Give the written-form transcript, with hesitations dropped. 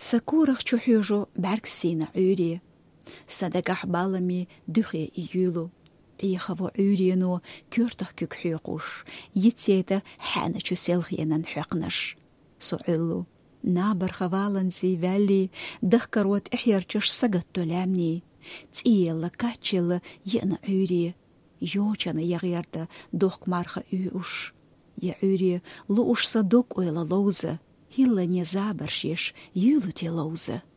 Сакурах чухюжу бәрксина үйре. Садагах балами дүхе июлу. Ихаво үйрену көртах күкхюқуш. Етсейді хәні чүселхиенен хюқныш. Суылу. Набар хаваланзи вәлли дыққарват ихярчыш сагат төләмни. Тиелі качелі ені үйре. Йочаны яғырды доқмарха үй уш. Я үйре лу уш садок ойла лоузы. Хилла не забаршеш юлу те лоузы.